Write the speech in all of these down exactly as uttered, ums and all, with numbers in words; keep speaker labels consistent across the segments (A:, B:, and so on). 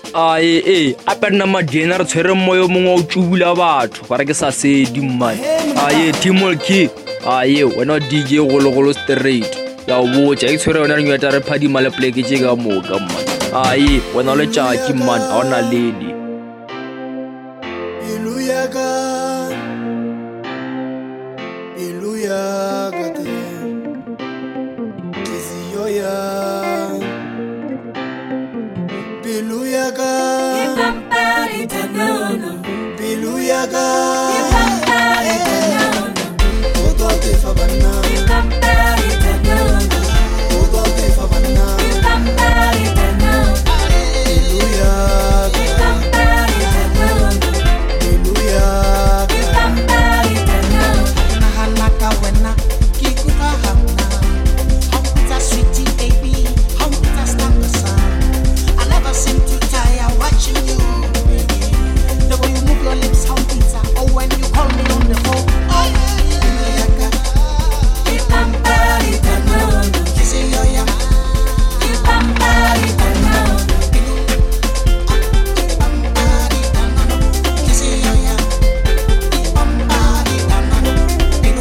A: Ae e ape nna Madena re tshwere moyo mongwe o tšubula batho ba re ke sa sedi mmane. Ae Timolky ae wena D J gologolo straight ya botsa ke tshwere yona re nyeta re phadima le pleke tše ka moka mmane. Ae wena le tšaki mmane a ona lele
B: Iluyaga Iluyaga te Kiziyoya Iluyaga
C: Ipampari tanono
B: Iluyaga
C: Ipampari tanono
B: Odote fabana
C: Ipampari tanono
B: Odote fabana
C: Ipampari tanono
B: Iluyaga
C: Ipampari tanono
B: Iluyaga
C: Ipampari tanono
D: Nahalaka wena kikuta hamna. Humpita sweetie baby, humpita snapper son. I never seem to tire watching you, baby. The way you move your lips, humpita. Oh, when you call me on the phone, oh yeah, yeah, yeah.
C: Ipampari tanono
D: Kissy yo ya,
C: Ipampari tanono
D: Ipampari tanano. Kissy yo ya, Ipampari tanano. Pino,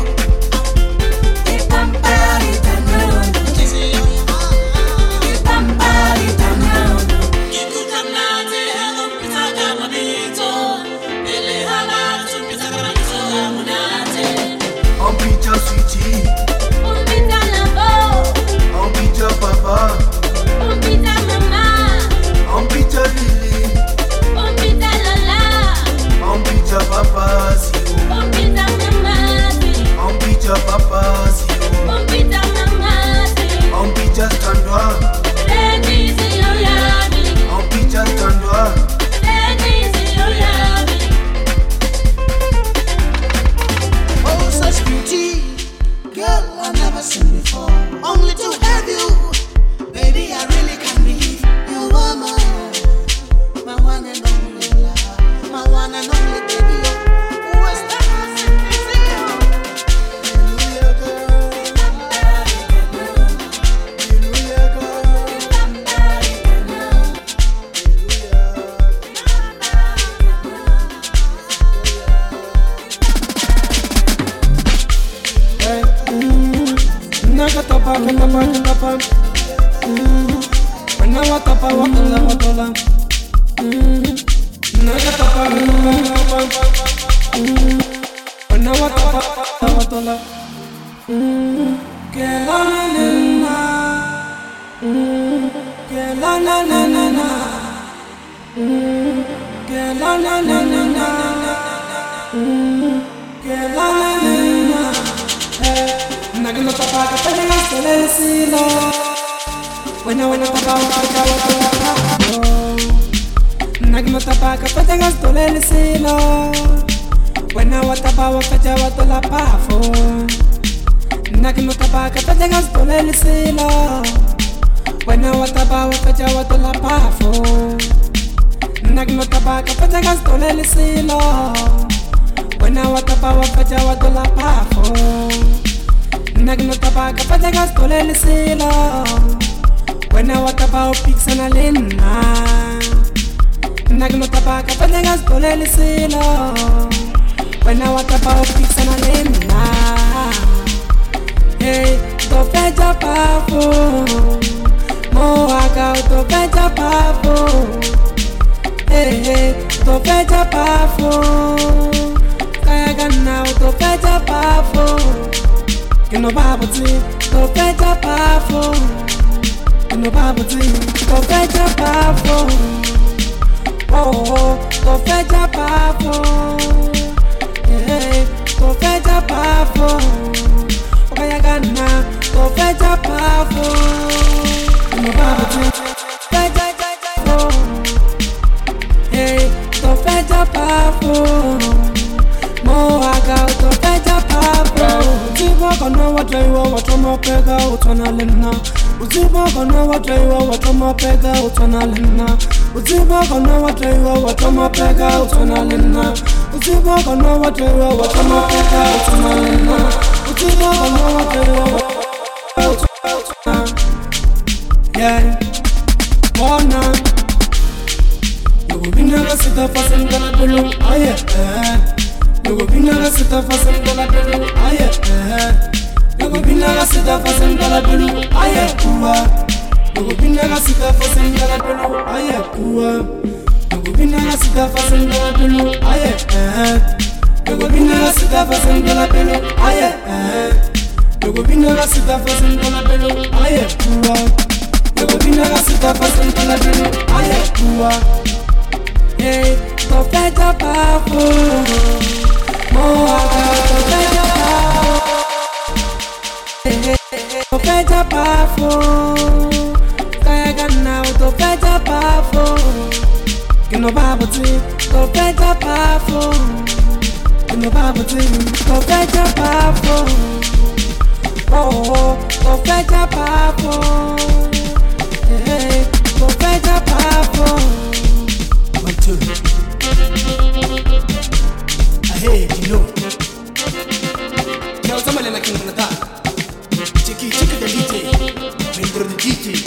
C: Ipampari tanono
D: kissy yo ya.
C: Ipampari tanono
D: Kikuta mnate, humpita kama nito. Ele hala, tumpita kama nito amunate.
B: Ompita sweetie
C: Umpita labo
B: Ompita papa
C: Umpita mama
B: Ompita lily
C: Umpita lala
B: Ompita papa zio
C: Umpita mamasi
B: Ompita papa zio
C: Umpita mamasi
B: Ompita standwa
C: Lady siyo yami
B: Ompita standwa
C: Lady siyo yami
D: Oh, such beauty, girl I've never seen before. Only to have you, baby, I really can't believe you are my, my one and only love, my one and only baby. Who is that?
B: Iluyaga Iluyaga
E: Nakatapa, katapa, katapa. Wana watapa, watola, watola. Nakatapa, katapa, katapa. Wana watapa, watola. Kelana nena, kelana nena, kelana nena, kelana nena. Nagino papa kapela sele silo. Wena wena papa waka waka waka. Nagino papa kapela sele silo. Wena watapa waka waka la pafo. Nagino papa kapela sele silo. Wena watapa waka waka la pafo. Nagino papa kapela sele silo. Wena watapa waka waka la pafo. Nagino tapa kapata gastole lisilo. Wena watapa upixana lena. Nagino tapa kapata gastole lisilo. Wena watapa upixana lena. Hey, to fecha papo. Mo waka to fecha papo. Hey, hey, to fecha papo. Kaya gana to fecha papo. Que no bubble tea, go fetch a powerful. Que no bubble tea, go fetch a powerful. Oh, oh, go fetch a powerful. Yeah, go fetch a powerful. Okay, I got now, go fetch a powerful. Que no bubble tea, fetch a powerful. Hey, go fetch a powerful. Mo I got go fetch a powerful. Uzibo kono wataiwa watoma pega utona lena. Uzibo kono wataiwa watoma pega utona lena. Uzibo kono wataiwa watoma pega utona lena. Uzibo kono wataiwa watoma pega utona lena. Uzibo kono wataiwa watoma. Yeah, bona sita fasen de la pelo, aye, eh. Luego vine a sita fasen de la pelo, aye, eh. Luego vine a sita fasen de la pelo, aye, ua. Luego vine a sita fasen de la pelo, aye, ua. Luego vine a sita fasen de la pelo, aye, eh. Luego vine a sita fasen de la pelo, aye, eh. Luego vine a sita fasen de la pelo, aye, ua. Luego vine a sita fasen de la pelo, aye, ua. Hey, to fecha papo, moaga, to fecha papo. Hey, hey, hey, to fecha papo, kaya ganao, to fecha papo. Que no babo ti, to fecha papo. Que no babo ti, to fecha papo. Oh, oh, to fecha papo. Hey, hey, to fecha papo.
B: Hey, you know. Now somebody like in the Chicky, chicky the D J. Member the D J.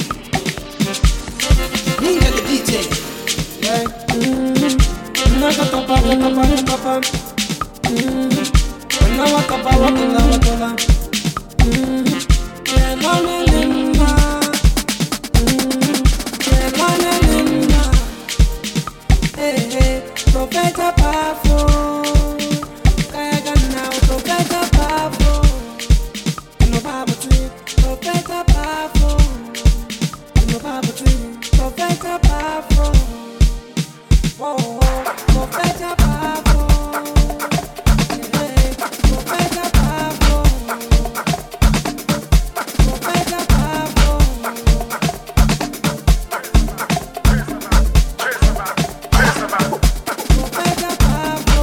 B: Ninja the D J.
E: Yeah. Mm-hmm. Naka tapa, tapa, tapa. Mm-hmm. Nawa tapa, waka, nawa tola. Mm-hmm. Yeah, lana limba. Mm-hmm. Yeah, lana limba. Hey, hey, profeta pafo. Kaya ganao, profeta pafo. No babo tree, profeta pafo. No babo tree, profeta pafo. Oh, oh, profeta pafo. Hey, hey, profeta pafo. Profeta pafo. Profeta pafo.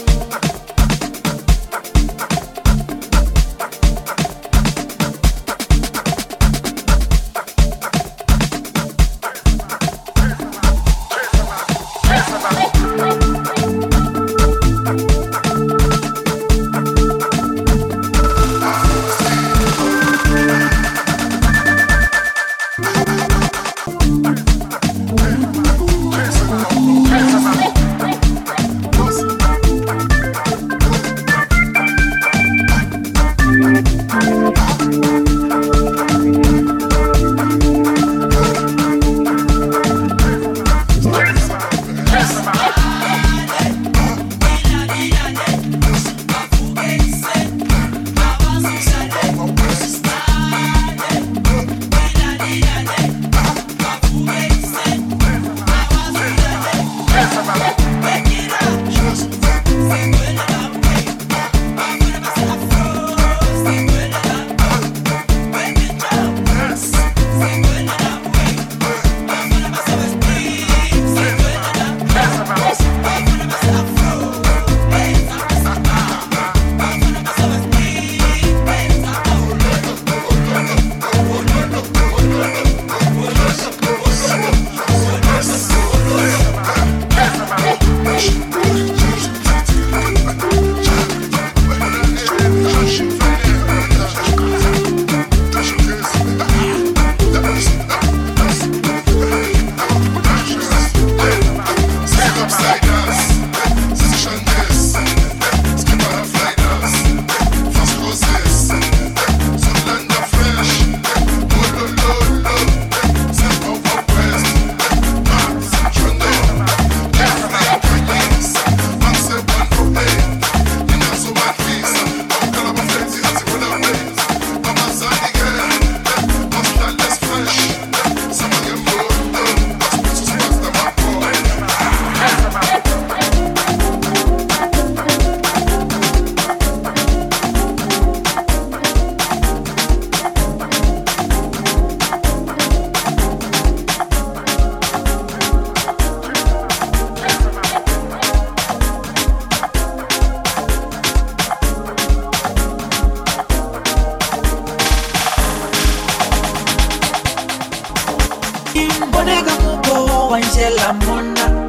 D: Angela Mona,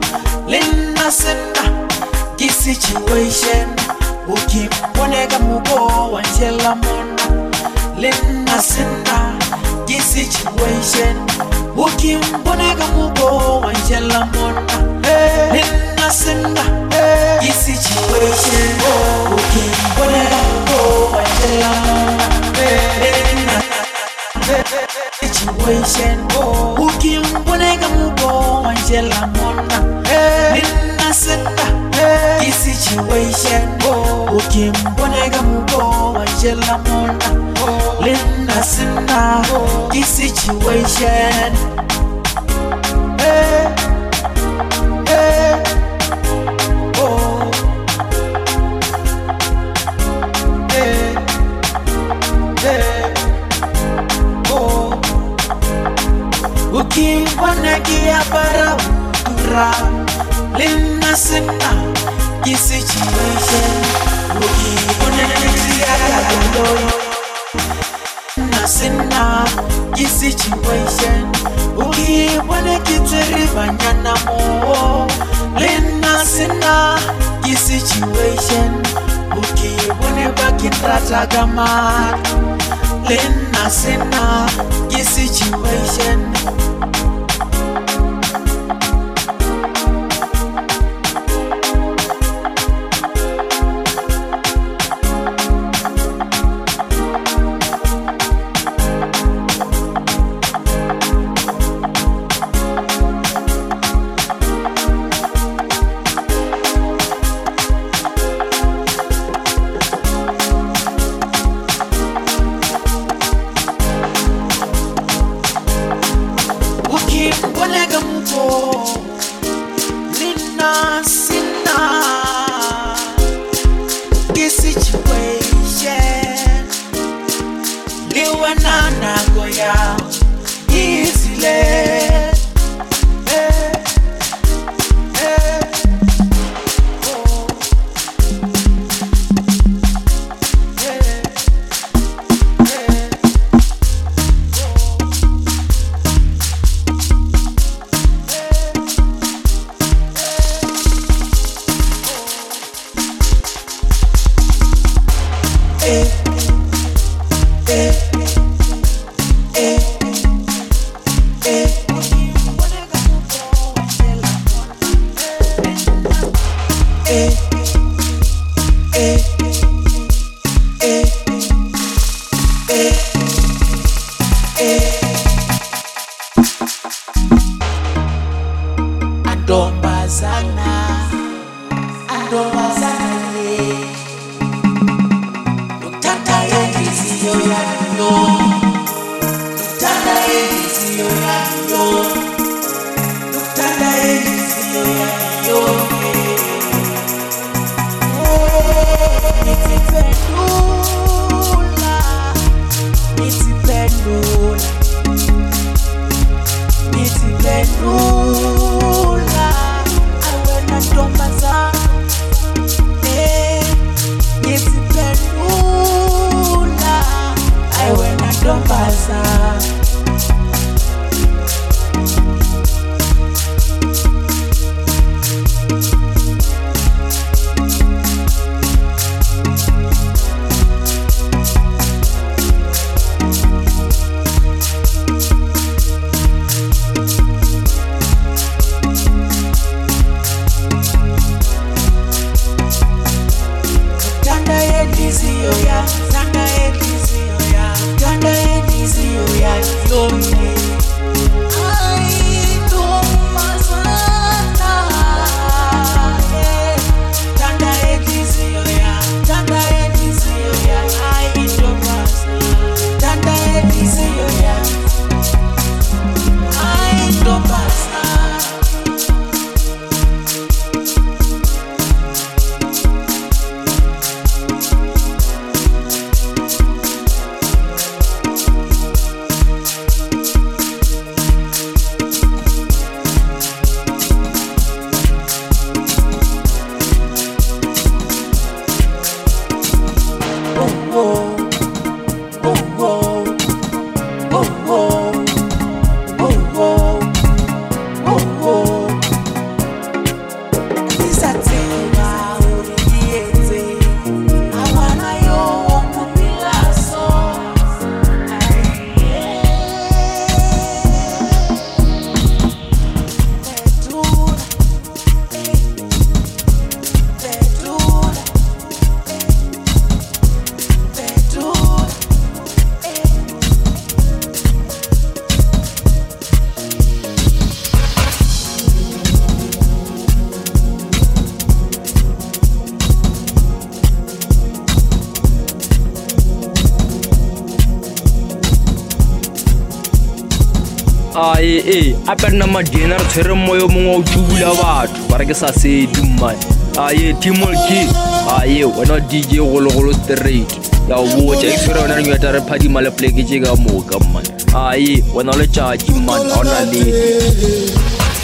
D: Lena Senda, this situation. Ukim Bonega Mugo, Angela Mona, Lena Senda, this situation. Ukim Bonega Mugo, Angela Mona, situation. Ukimboneka mubo Angela Mona. Nina senda ki situation. Ukimboneka mubo Angela Mona. Nina senda ki situation. Hey, hey, oh, hey, hey, oh. Ukimbona kiabara utura, lina sina ki situation. Ukimbona kiabara lina sina ki situation. Ukimbona kiteriba mo, lina sina ki situation. Ukibone bakinrata gamar, lina sina ki situation. Lina sina ki situation. Liwana na goya easily. Hey, hey, oh, hey, hey, eh, eh, eh, eh. Eh, eh, eh, eh, eh. Adombazana, adombazana, yeah. Tata easy yo ya yo, Tata easy yo ya yo, Tata easy yo ya yo. Niti pendula, niti pendula, niti pendula. Awe na ndombaza, eh, niti pendula. I went
A: ae e ape nna madina re tshwere moyo mongwe o tubula batho ba re ke sa sedi mmane aye timolki aye wena D J gologolo straight ya o botsa e tshwere wena re nyata re phadima le pleke tse ka moka mmane aye wena le tjaki mmane ha ona ledi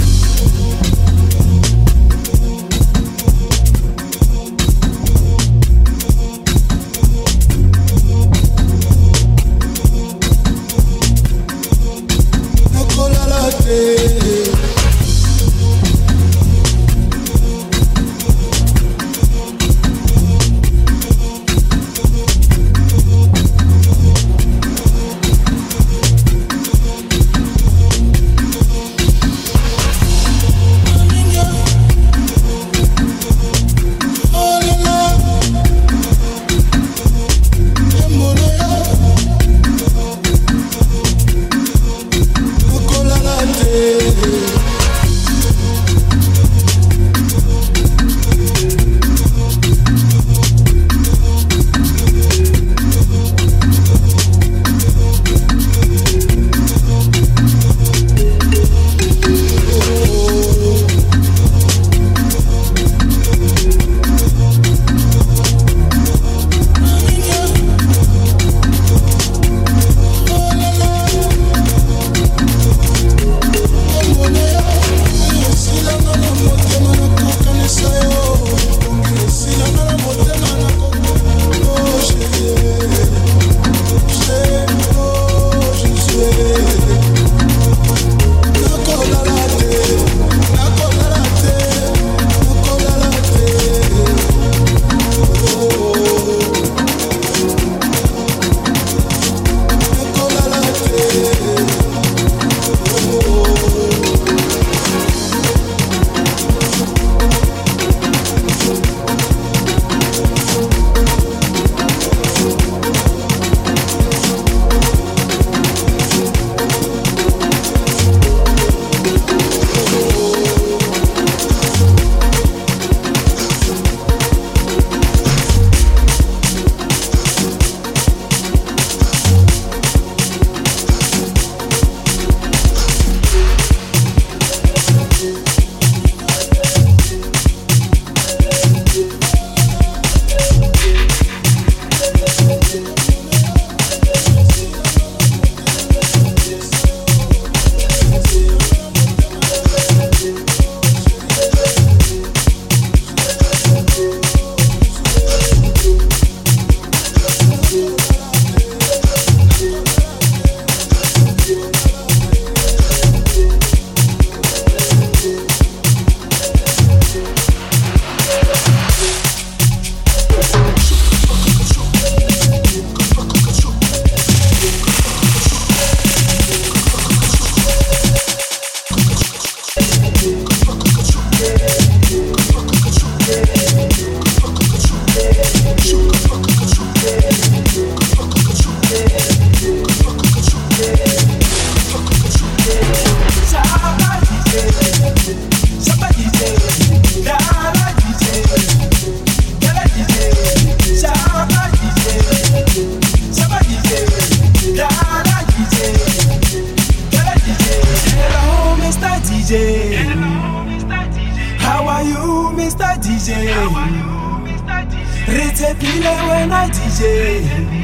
E: Ritepile when I D J.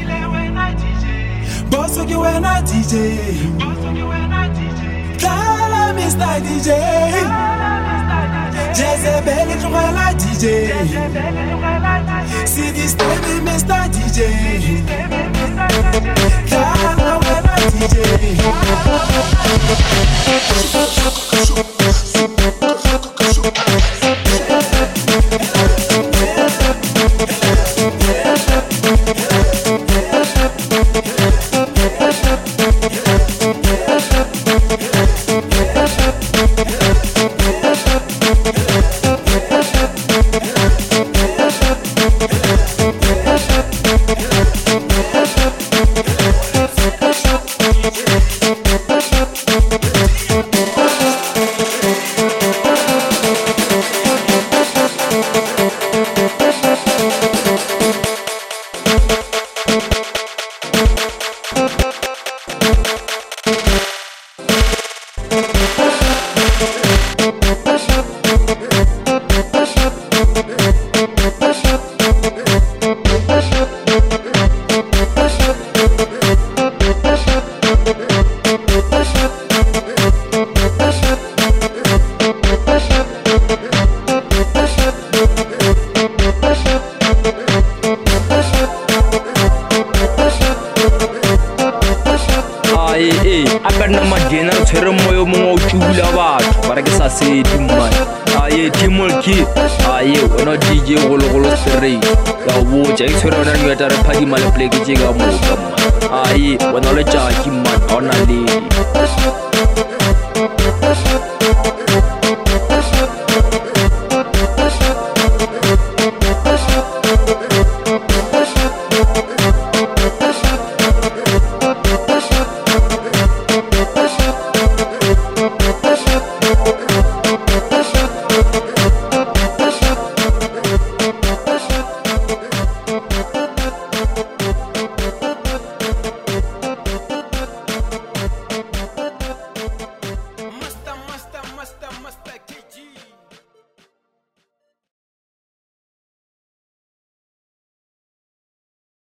E: Boss okay when I D J. Kala Mister D J. Jezebel when I D J. See this baby Mister D J. Kala when I D J.
A: man. Aye, Timolki. Aye, wena D J gologolo straight. Ya botsa e tshwere wena nngwe ta re phadima le pleke tse ka mo ka man. Aye, wena le tjaki man, ha ona ledi.